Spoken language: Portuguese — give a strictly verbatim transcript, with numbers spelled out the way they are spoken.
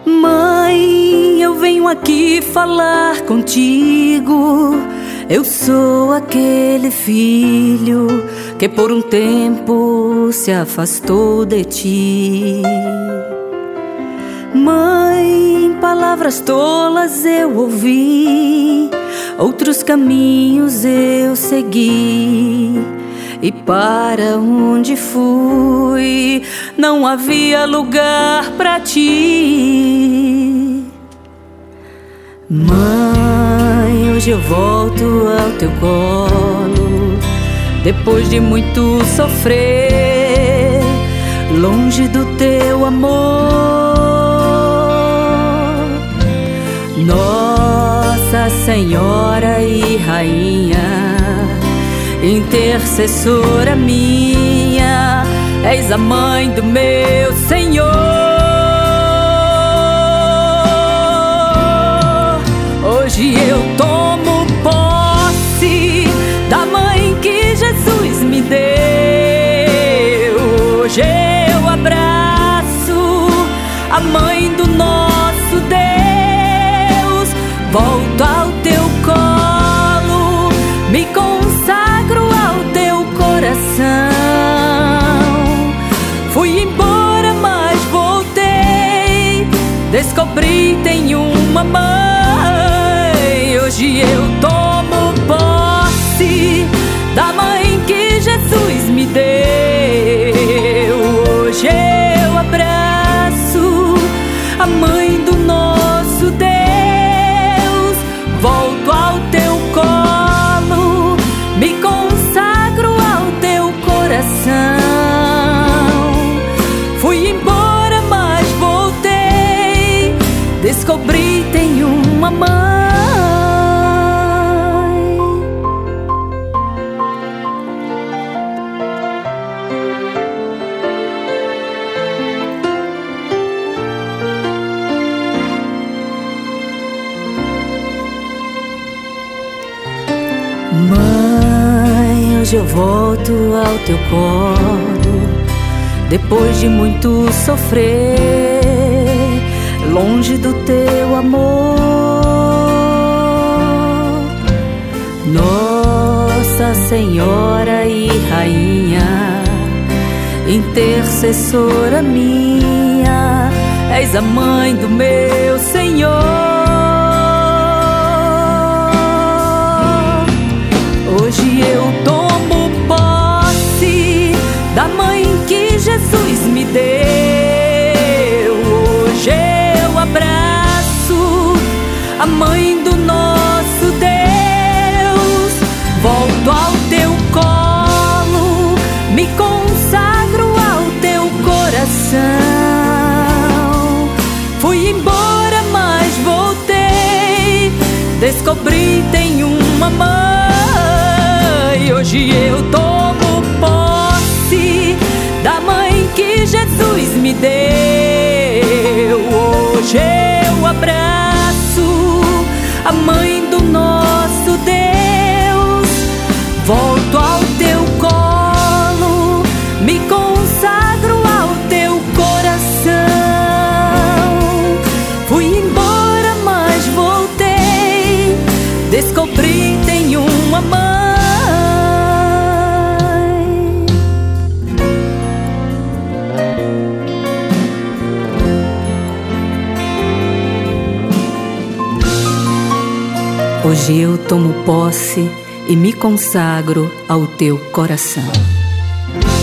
Mãe, eu venho aqui falar contigo. Eu sou aquele filho que por um tempo se afastou de ti. Mãe, palavras tolas eu ouvi, outros caminhos eu segui, e para onde fui não havia lugar para ti. Mãe, hoje eu volto ao teu colo, depois de muito sofrer, longe do teu amor. Nossa Senhora e Rainha, intercessora minha, és a mãe do meu Senhor. Hoje eu tomo posse da mãe que Jesus me deu. Hoje eu abraço a mãe do nosso Deus. Volto ao teu colo, me consagro ao teu coração. Fui embora, mas voltei, descobri tenho uma mãe. Hoje eu tomo posse da mãe que Jesus me deu. Hoje eu abraço a mãe do nosso Deus. Volto ao teu colo, me consagro ao teu coração. Fui embora, mas voltei, descobri tenho uma mãe. Mãe, hoje eu volto ao teu colo, depois de muito sofrer, longe do teu amor. Nossa Senhora e Rainha, intercessora minha, és a mãe do meu Senhor. Hoje eu tomo posse da mãe que Jesus me deu. Hoje eu abraço a mãe do nosso Deus. Volto ao teu colo, me consagro ao teu coração. Fui embora, mas voltei, descobri tenho uma mãe. Hoje eu tomo posse da mãe que Jesus me deu. Hoje eu abraço a mãe do nosso Deus. Volto ao teu colo, me consagro ao teu coração. Fui embora, mas voltei, descobri tenho uma mãe. Hoje eu tomo posse e me consagro ao teu coração.